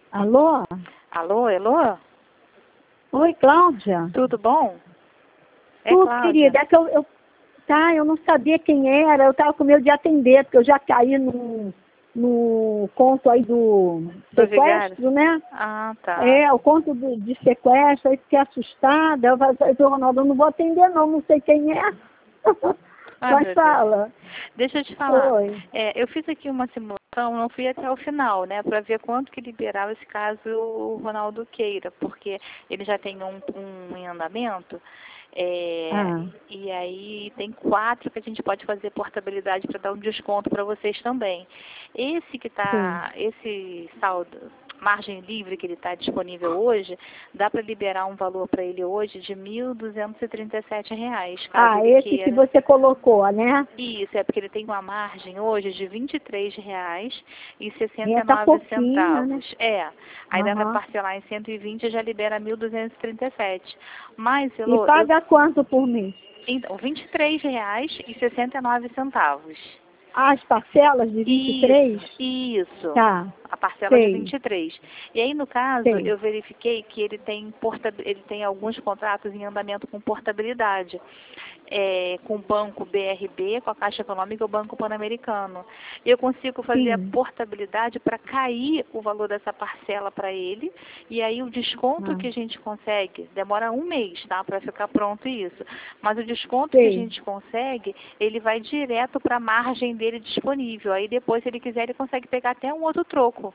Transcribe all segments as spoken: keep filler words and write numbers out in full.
Alô? Alô, Elô? Oi, Cláudia. Tudo bom? É Tudo, Cláudia. querida. É que eu, eu, tá, eu não sabia quem era. Eu estava com medo de atender, porque eu já caí no, no conto aí do Do vigário? sequestro, né? Ah, tá. É, o conto do, de sequestro. Aí fiquei assustada. Eu falei, Ronaldo, eu não vou atender não, não sei quem é. Ai, Mas meu fala. Deus. Deixa eu te falar. Oi. É, eu fiz aqui uma simulação, não fui até o final, né, para ver quanto que liberava esse caso o Ronaldo queira, porque ele já tem um, um em andamento. É, Ah, e aí tem quatro que a gente pode fazer portabilidade para dar um desconto para vocês também. Esse que sim. tá, esse saldo, margem livre que ele está disponível hoje, dá para liberar um valor para ele hoje de mil duzentos e trinta e sete reais, caso Ah, ele esse que queira. você colocou, né? Isso, é porque ele tem uma margem hoje de vinte e três reais e sessenta É, e tá nove pouquinho, né? centavos. É, aí dá para Aham. parcelar em cento e vinte e já libera mil duzentos e trinta e sete. Mas, E Elô, eu, paga quanto por mês? então, vinte e três reais e sessenta e nove centavos. As parcelas de vinte e três? Isso, isso. Tá, A parcela de sei, vinte e três. E aí, no caso, sei. eu verifiquei que ele tem, porta, ele tem alguns contratos em andamento com portabilidade. É, com o Banco B R B, com a Caixa Econômica e o Banco Pan-Americano. Eu consigo fazer a Sim. portabilidade para cair o valor dessa parcela para ele, e aí o desconto Ah, que a gente consegue, demora um mês, tá, para ficar pronto isso, mas o desconto que a sei. gente consegue, ele vai direto para a margem dele disponível, aí depois, se ele quiser, ele consegue pegar até um outro troco.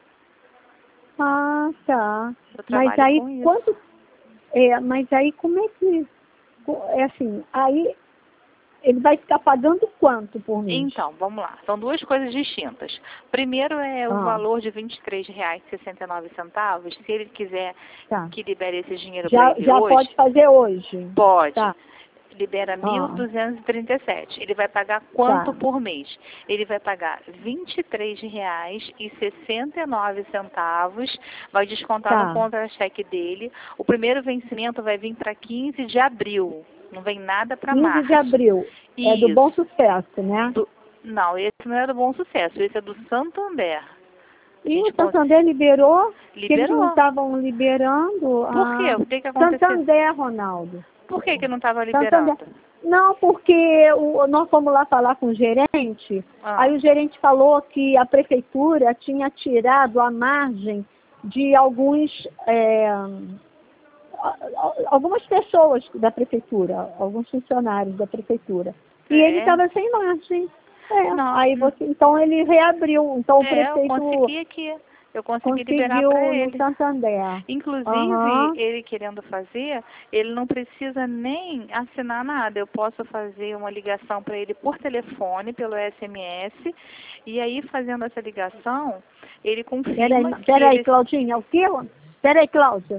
Ah, tá. Eu Mas trabalho aí com isso. quanto. É, mas aí como é que. É assim, aí ele vai ficar pagando quanto por mês? Então, vamos lá. São duas coisas distintas. Primeiro é o Ah, valor de vinte e três reais e sessenta e nove centavos. Se ele quiser tá. que libere esse dinheiro para Já, ele já hoje, pode fazer hoje. pode. Tá. Libera mil Ah, duzentos e trinta e sete. Ele vai pagar quanto tá. por mês? Ele vai pagar vinte e três reais e sessenta e nove centavos. Vai descontar no Tá. contra-cheque dele. O primeiro vencimento vai vir para quinze de abril. Não vem nada para quinze de março. abril. É do Bom Isso. Sucesso, né? Do- não, esse não é do Bom Sucesso, esse é do Santander. A E gente o cons... Santander liberou, que eles não liberou. estavam liberando. Por quê? Ah, O que que aconteceu? Santander, Ronaldo. Por que que não estava Santander. liberando? Não, porque o, nós fomos lá falar com o gerente, Ah, aí o gerente falou que a prefeitura tinha tirado a margem de alguns, é, a- a- algumas pessoas da prefeitura, alguns funcionários da prefeitura. E ele é. estava sem margem. É, Não, aí n- você, então ele reabriu. Então o é, eu prefeito consegui aqui. Eu consegui liberar para conseguiu no ele. Santander. Inclusive, Aham, ele querendo fazer, ele não precisa nem assinar nada. Eu posso fazer uma ligação para ele por telefone, pelo S M S, e aí fazendo essa ligação, ele Peraí, confirma que peraí, ele... Claudinha, o quê? Peraí, Cláudia.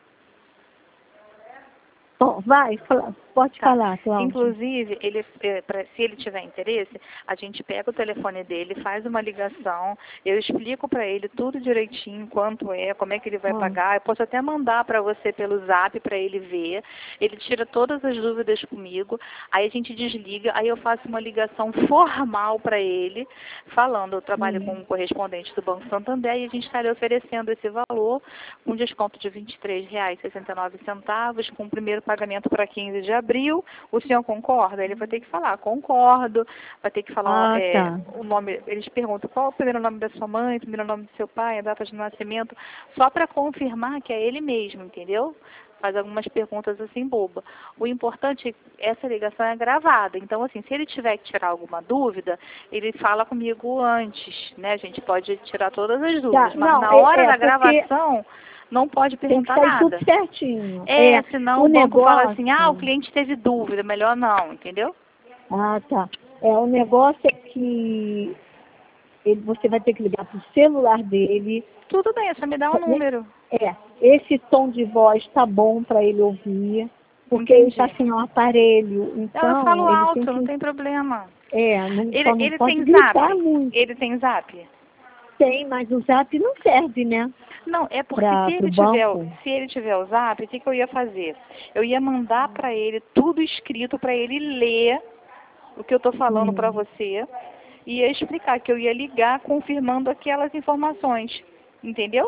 Bom, vai, fala- pode Tá. falar, Cláudia. Inclusive, ele, eh, pra- se ele tiver interesse, a gente pega o telefone dele, faz uma ligação, eu explico para ele tudo direitinho, quanto é, como é que ele vai Ah, pagar. Eu posso até mandar para você pelo zap para ele ver. Ele tira todas as dúvidas comigo, aí a gente desliga, aí eu faço uma ligação formal para ele, falando, eu trabalho com hum. um correspondente do Banco Santander e a gente estaria oferecendo esse valor com desconto de vinte e três reais e sessenta e nove centavos, com o primeiro pagamento para quinze de abril. O senhor concorda? Ele vai ter que falar, concordo, vai ter que falar Ah, é, tá. o nome, eles perguntam qual é o primeiro nome da sua mãe, o primeiro nome do seu pai, a data de nascimento, só para confirmar que é ele mesmo, entendeu? Faz algumas perguntas assim boba. O importante é que essa ligação é gravada. Então, assim, se ele tiver que tirar alguma dúvida, ele fala comigo antes, né? A gente pode tirar todas as Tá, dúvidas, mas não, na é, hora é da porque gravação não pode tem que perguntar sair tudo nada. certinho. É, É, senão o o banco fala assim, ah, o negócio. cliente teve dúvida, melhor não, entendeu? Ah, tá. É, o negócio é que ele, você vai ter que ligar pro celular dele. Tudo bem, é só me dar um número. É, esse tom de voz tá bom para ele ouvir, porque ele tá Entendi. sem um aparelho, Não, eu falo então ele tem alto, não que. tem problema. É, não, Ele, só não ele pode tem gritar zap? muito. Ele tem zap? Tem, mas o zap não serve, né? Não, é porque se Para ele o tiver, banco. se ele tiver o zap, o que, que eu ia fazer? Eu ia mandar para ele tudo escrito para ele ler o que eu estou falando para Hum. você e ia explicar que eu ia ligar confirmando aquelas informações, entendeu?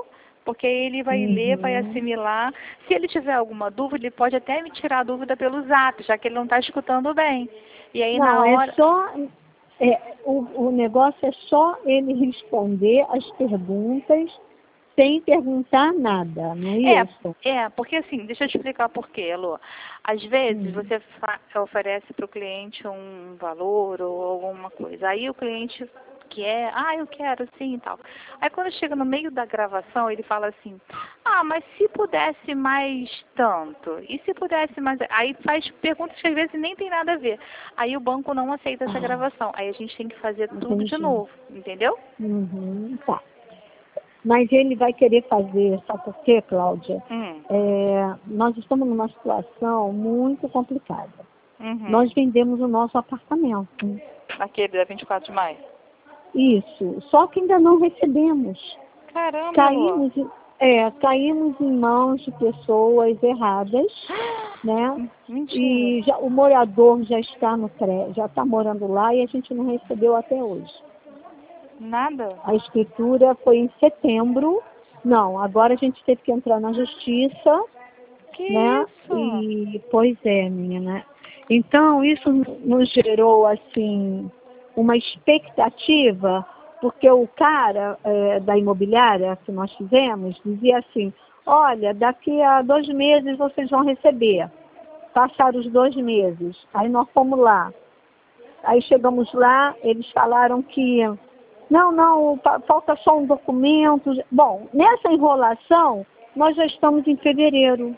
Porque ele vai Uhum. ler, vai assimilar. Se ele tiver alguma dúvida, ele pode até me tirar a dúvida pelo zap, já que ele não está escutando bem. E aí Não, na hora... é só... É, o, o negócio é só ele responder as perguntas sem perguntar nada, não é, É, isso? é, porque assim, deixa eu te explicar por quê, Elô. Às vezes Hum. você oferece para o cliente um valor ou alguma coisa. Aí o cliente quer, ah, eu quero sim e tal. Aí quando chega no meio da gravação, ele fala assim, ah, mas se pudesse mais tanto, e se pudesse mais... Aí faz perguntas que às vezes nem tem nada a ver. Aí o banco não aceita essa Ah, gravação. Aí a gente tem que fazer tudo de entendi. novo, entendeu? Uhum, tá. Mas ele vai querer fazer, sabe por quê, Cláudia? Hum. É, nós estamos numa situação muito complicada. Uhum. Nós vendemos o nosso apartamento. Aquele da vinte e quatro de maio. Isso, só que ainda não recebemos. Caramba, Elô. Caímos, em- é, caímos em mãos de pessoas erradas, né? Mentira. E já, o morador já está no crédito, já está morando lá e a gente não recebeu até hoje. Nada? A escritura foi em setembro. Não, agora a gente teve que entrar na justiça, Que né? isso? E, pois é, menina. Então, isso nos gerou, assim, uma expectativa, porque o cara é, da imobiliária que nós fizemos dizia assim, olha, daqui a dois meses vocês vão receber. Passaram os dois meses. Aí nós fomos lá. Aí chegamos lá, eles falaram que não, não, falta só um documento. Bom, nessa enrolação, nós já estamos em fevereiro.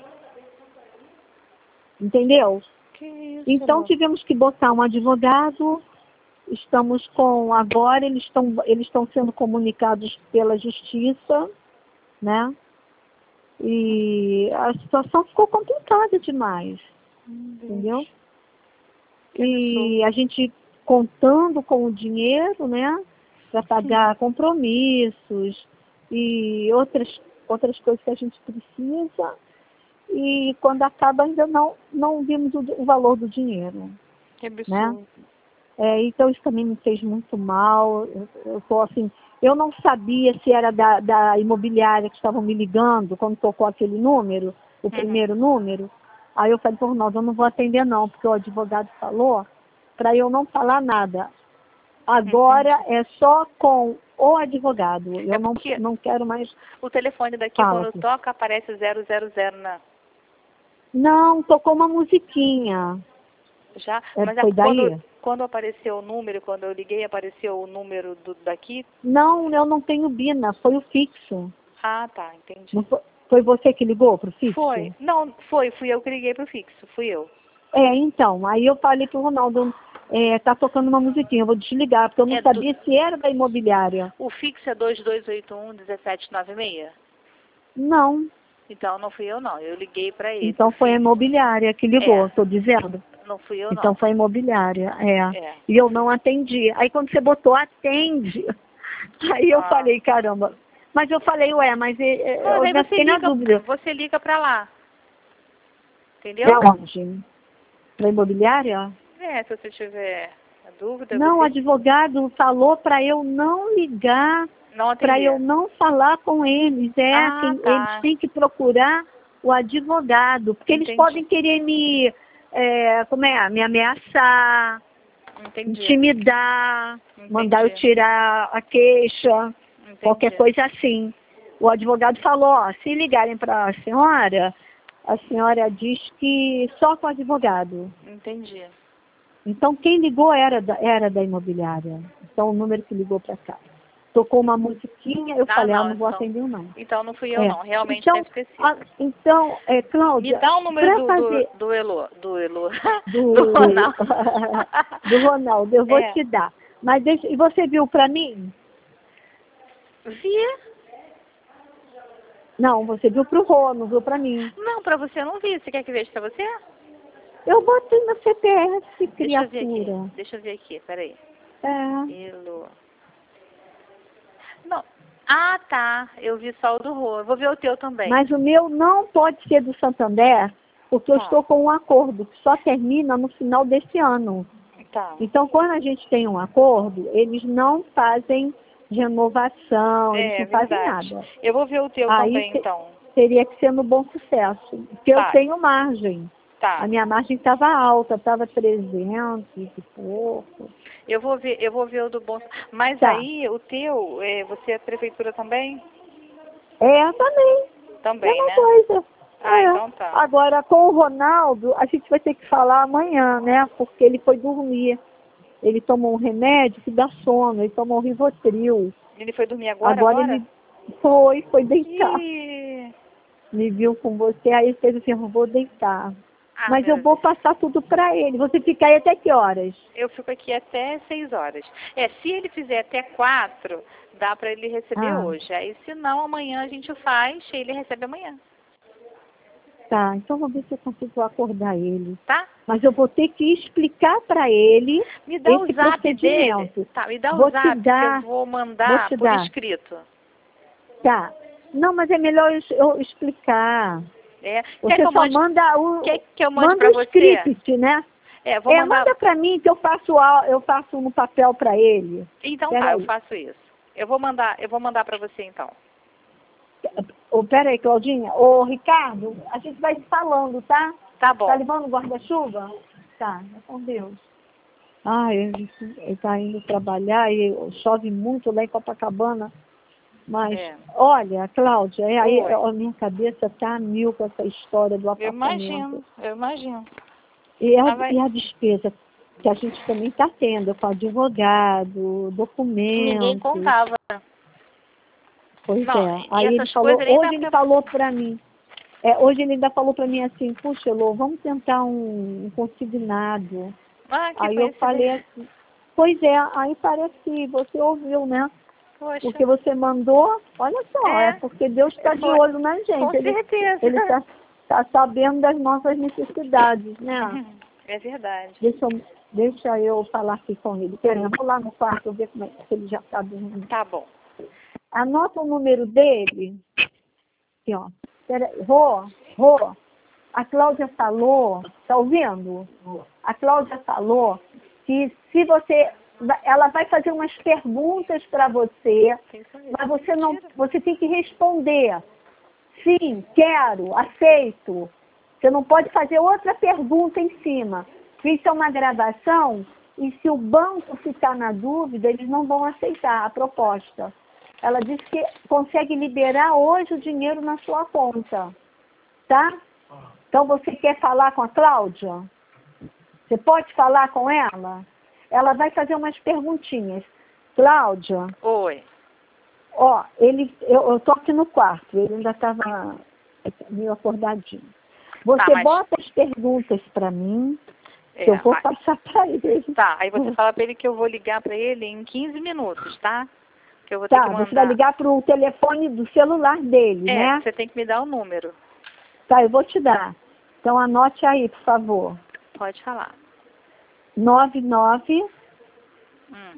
Entendeu? Que isso? Então Elô? tivemos que botar um advogado. Estamos com, agora eles estão eles estão sendo comunicados pela justiça, né? E a situação ficou complicada demais, Meu Deus. entendeu? Que E absurdo. a gente contando com o dinheiro, né? Para pagar compromissos e outras, outras coisas que a gente precisa. E quando acaba ainda não, não vimos o, o valor do dinheiro, Que né? absurdo. É, então isso também me fez muito mal. Eu, eu tô assim, eu não sabia se era da, da imobiliária que estavam me ligando quando tocou aquele número, o Uhum. primeiro número. Aí eu falei, por nós, eu não vou atender não, porque o advogado falou para eu não falar nada. Agora Entendi. é só com o advogado. Eu É não, porque não quero mais. o telefone daqui, Fala quando aqui. toca, aparece zero zero zero na... Não, tocou uma musiquinha. Já? É, Mas a- foi quando, daí? quando apareceu o número, quando eu liguei, apareceu o número do, daqui? Não, eu não tenho Bina, foi o fixo. Ah, tá, entendi. Não foi, foi você que ligou para o Foi. fixo? Não, foi. Fui eu que liguei pro fixo. Fui eu. É, então, aí eu falei pro Ronaldo, é, tá tocando uma musiquinha, eu vou desligar, porque eu não É do, sabia se era da imobiliária. o fixo é dois dois oito um, um sete nove seis? Não, Então não fui eu não. Eu liguei pra ele. então O foi a fixo. imobiliária que ligou, É. estou dizendo. Não fui eu Então não. foi a imobiliária, é. É. E eu não atendi. Aí quando você botou atende, aí eu Ah. falei, caramba. Mas eu falei, ué, mas é, Mas eu aí ainda você fiquei na liga, dúvida. você liga pra lá. Entendeu? É onde? Para a imobiliária? É, se você tiver dúvida, Não, o você advogado falou para eu não ligar, não para eu atender. não falar com eles. É, Ah, quem, eles tá. têm que procurar o advogado, porque eles Entendi. podem querer me, é, como é, me ameaçar, Entendi. intimidar, mandar eu Entendi. tirar a queixa, Entendi. qualquer coisa assim. O advogado falou, ó, se ligarem para a senhora, a senhora diz que só com o advogado. Entendi. Então, quem ligou era da, era da imobiliária. Então, o número que ligou para cá. Tocou uma musiquinha, eu Ah, falei, ah, não, não vou então, atender não. então não fui eu É. não. Realmente Então, deve ter sido. a, então é, Me Cláudia, dá o número para do, fazer do, do Elo, do Elo, do, do Ronaldo. do Ronaldo, eu vou É. te dar. Mas deixa, e você viu para mim? Vi? Não, você viu para o Rô, não viu para mim. Não, pra você eu não vi. Você quer que veja pra você? Eu botei no C P S, Deixa eu ver aqui. criatura. Deixa eu ver aqui, peraí. É. Elo. Não. Ah, tá. Eu vi só o do Rô. Eu vou ver o teu também. Mas o meu não pode ser do Santander, porque eu Tá. estou com um acordo que só termina no final desse ano. Tá. Então, quando a gente tem um acordo, eles não fazem renovação, eles É, não fazem verdade. nada. Eu vou ver o teu Aí também, te- então. teria que ser no Bom Sucesso, porque Tá. eu tenho margem. Tá. A minha margem estava alta, estava trezentos e pouco. Eu vou ver, eu vou ver o do bom. Mas Tá. aí, o teu, é, você é prefeitura também? É, também. Também, Mesma né? coisa. Ah, É. então tá. Agora, com o Ronaldo, a gente vai ter que falar amanhã, né? Porque ele foi dormir. Ele tomou um remédio que dá sono, ele tomou Rivotril. Ele foi dormir agora, Agora, agora? ele foi, foi deitar. Ih. Me viu com você, aí ele fez assim, eu vou deitar. Ah, Mas eu meu vou Deus. passar tudo para ele. Você fica aí até que horas? Eu fico aqui até seis horas. É, se ele fizer até quatro, dá pra ele receber Ah, hoje. Aí, se não, amanhã a gente faz e ele recebe amanhã. tá. Então vou ver se eu consigo acordar ele. Tá? Mas eu vou ter que explicar para ele Me dá o esse zap dele. procedimento. Tá, me dá o Vou te zap que eu dar, vou vou mandar te por dar. escrito. Tá. Não, mas é melhor eu eu explicar. É. Quer Você que eu só mande, manda o, quer que eu mande manda pra o você? script, né? É, vou É, mandar. manda para mim que eu faço, a- eu faço no papel para ele. Então Pera tá, eu aí. faço isso. Eu vou mandar, eu vou mandar pra você então. Ô, pera aí, Claudinha. Ô, Ricardo, a gente vai se falando, tá? Tá bom. Tá levando guarda-chuva? Tá, é com Deus. Ah, ele, ele tá indo trabalhar e chove muito lá em Copacabana. Mas, É. olha, Cláudia, é aí, Oi. a minha cabeça tá a mil com essa história do Eu apartamento. imagino, eu imagino. E a, Ah, vai- e a despesa que a gente também está tendo com advogado, Ninguém documentos. contava. Pois Não, é. e Aí ele essas falou, coisas nem dá hoje ele pra... falou para mim, é, hoje ele ainda falou para mim assim, puxa, Elô, vamos tentar um, um consignado. Ah, que Aí eu falei coincidência. assim, pois é, aí parece que você ouviu, né? Poxa. Porque você mandou, olha só, é, É. porque Deus está de Foi. olho na Com gente. Ele certeza. ele está tá sabendo das nossas necessidades, né? É verdade. Deixa eu, deixa eu falar aqui com ele. Peraí, eu vou lá no quarto ver como é que ele já está dormindo. Tá bom. Anota o número dele. Aqui, ó. Peraí. Rô, Rô, a Cláudia falou, tá ouvindo? A Cláudia falou que se você, ela vai fazer umas perguntas para você, mas você não, você tem que responder. Sim, quero, aceito. Você não pode fazer outra pergunta em cima. Isso é uma gravação e se o banco ficar na dúvida, eles não vão aceitar a proposta. Ela disse que consegue liberar hoje o dinheiro na sua conta. Tá? Então você quer falar com a Cláudia? Você pode falar com ela? Ela vai fazer umas perguntinhas. Cláudia, Oi. ó, ele, eu, eu tô aqui no quarto, ele ainda estava meio acordadinho. Você Tá, mas- bota as perguntas para mim, que É, eu vou aí- passar para ele. Tá, aí você fala pra ele que eu vou ligar pra ele em quinze minutos, tá? Que eu vou ter Tá, que mandar... você vai ligar para o telefone do celular dele, É, né? você tem que me dar o número. Tá, eu vou te dar. Então anote aí, por favor. Pode falar. nove nove Hum.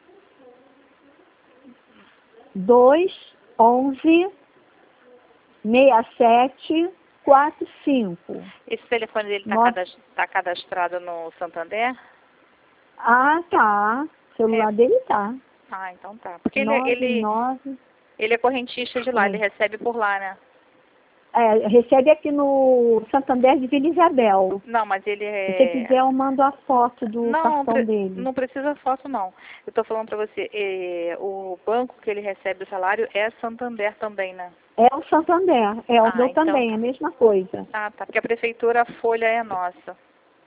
dois onze seis sete quatro cinco. Esse telefone dele tá, Nossa. cadas- tá cadastrado no Santander? Ah, tá. O celular É. dele tá. Ah, então tá. Porque ele, nove ele, nove ele é correntista de lá, Hum. ele recebe por lá, né? É, recebe aqui no Santander de Vila Isabel. Não, mas ele Se você é... quiser, eu mando a foto do Não, cartão pre- dele. não precisa foto, não. Eu tô falando pra você, é, o banco que ele recebe o salário é Santander também, né? É o Santander. É o Ah, meu então também, tá. a mesma coisa. Ah, tá. Porque a prefeitura, a folha é nossa.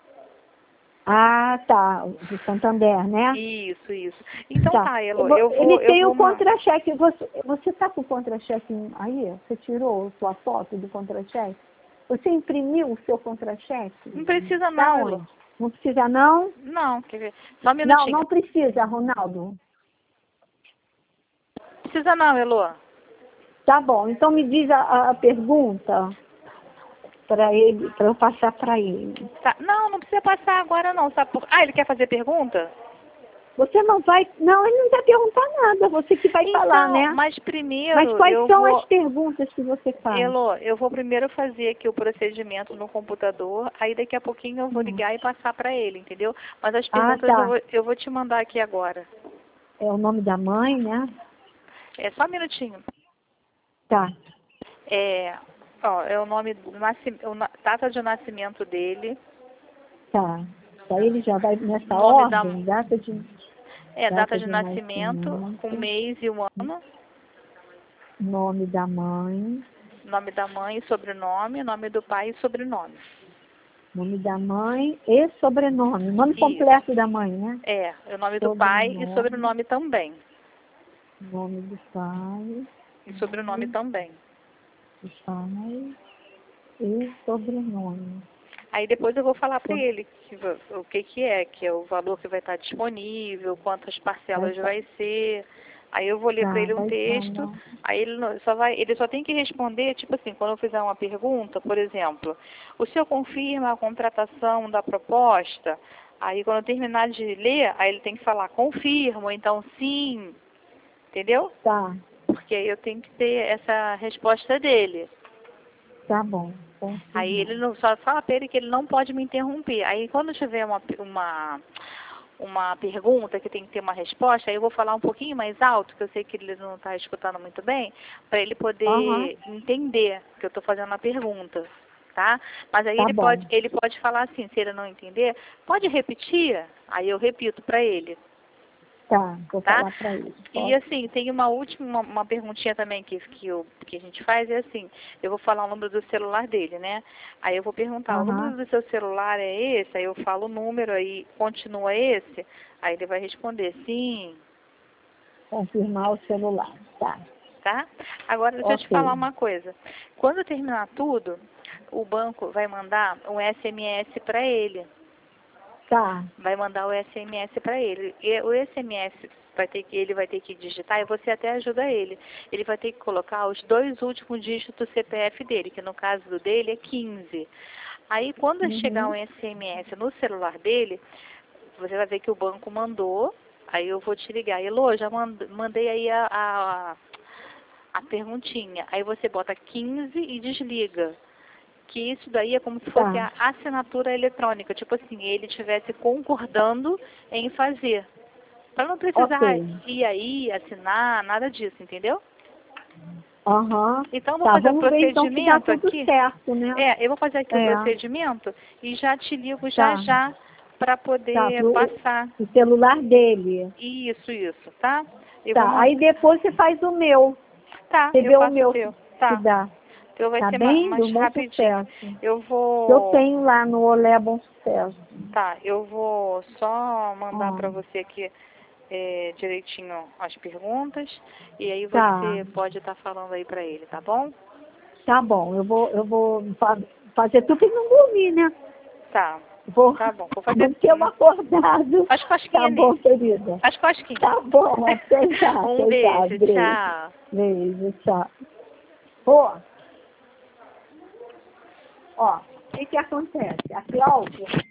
Ah, tá. Do Santander, né? Isso, isso. Então Tá. tá, Elo, vou- eu vou... Ele Eu tem vou o ma- contra-cheque. Você, você tá com o contra-cheque aí? Você tirou sua foto do contra-cheque? Você imprimiu o seu contra-cheque? Não precisa Da não, onde? Elo. Não precisa, não? Não, quer ver? Só um Não, minutinho. não precisa, Ronaldo. Não precisa não, Elo. Tá bom. Então me diz a, a pergunta para ele, para eu passar para ele. Tá. Não, não precisa passar agora não, sabe por... Ah, ele quer fazer pergunta? Você não vai... Não, ele não vai perguntar nada. Você que vai Então, falar, né? mas primeiro Mas quais eu são vou... as perguntas que você faz? Elo, eu vou primeiro fazer aqui o procedimento no computador, aí daqui a pouquinho eu vou ligar e passar para ele, entendeu? Mas as Ah, perguntas tá. eu, vou, eu vou te mandar aqui agora. É o nome da mãe, né? É só um minutinho. Tá, É, ó, é o nome do nascimento, data de nascimento dele. tá. Daí ele já vai nessa Nome da, ordem, data de, é, data data de de nascimento, com nascimento, mês e o ano, nome da mãe, nome da mãe e sobrenome, nome do pai e sobrenome. nome da mãe e sobrenome. Nome Isso. completo da mãe, né? É, o nome do pai e Sobrenome, sobrenome também. nome do pai, E sobrenome também. do pai e sobrenome. Aí depois eu vou falar para So- ele que, va- o que que é, que é o valor que vai estar disponível, quantas parcelas Vai, vai ser. Aí eu vou ler para tá, ele um vai texto, falar. aí ele não- só vai, ele só tem que responder, tipo assim, quando eu fizer uma pergunta, por exemplo, o senhor confirma a contratação da proposta? Aí quando eu terminar de ler, aí ele tem que falar confirmo, então sim, entendeu? Tá, Porque aí eu tenho que ter essa resposta dele. tá bom. Aí Confirmar. ele não, só fala para ele que ele não pode me interromper. Aí quando tiver uma, uma, uma pergunta que tem que ter uma resposta, aí eu vou falar um pouquinho mais alto, que eu sei que ele não está escutando muito bem, para ele Aham, poder entender que eu estou fazendo a pergunta, tá? Mas aí tá ele bom. pode, ele pode falar assim, se ele não entender, pode repetir? Aí eu repito para ele. Tá, vou Tá? falar pra ele. E Pode. assim, tem uma última, uma, uma perguntinha também que, que, eu, que a gente faz, é assim, eu vou falar o número do celular dele, né? Aí eu vou perguntar, o Aham, número do seu celular é esse? Aí eu falo o número, aí continua esse? Aí ele vai responder, sim, confirmar o celular. Tá, tá? Agora deixa eu te falar ok. uma coisa. Quando terminar tudo, o banco vai mandar um S M S para ele. Tá, Vai mandar o S M S para ele. E o S M S vai ter que, ele vai ter que digitar e você até ajuda ele. Ele vai ter que colocar os dois últimos dígitos do C P F dele, que no caso do dele é quinze. Aí quando chegar um uhum, S M S no celular dele, você vai ver que o banco mandou, aí eu vou te ligar. Elô, já mand- mandei aí a, a, a perguntinha. Aí você bota quinze e desliga. Que isso daí é como se fosse tá, a assinatura eletrônica, tipo assim, ele estivesse concordando em fazer. Para não precisar ok. ir aí, assinar, nada disso, entendeu? Aham, Então eu vou tá, fazer o vamos ver então que dá procedimento tudo aqui. certo, né? É, eu vou fazer aqui o É, procedimento e já te ligo já tá, já para tá, poder pro, passar. o celular dele. Isso, isso, tá? Eu vou Tá, mandar. aí depois você faz o meu. Tá, Você eu vê o faço o meu teu. que Tá. dá. O teu vai Tá ser ma- bem? mais Do Bom rapidinho. Sucesso. Eu Eu vou. tenho lá no Olé Bom Sucesso. Tá, eu vou só mandar Ó, para você aqui é, direitinho as perguntas e aí tá, você pode estar falando aí para ele, tá bom? tá bom. Eu vou, eu vou fa- fazer tudo e não dormir, né? Tá, Vou tá bom. Vou fazer manter um acordado. as Tá cosquinhas bom, nele. querida. As cosquinhas. Tá bom, até já, Um até já. beijo, Beijo. tchau. Beijo, tchau. Pô, ó, o que que acontece? A Cláudia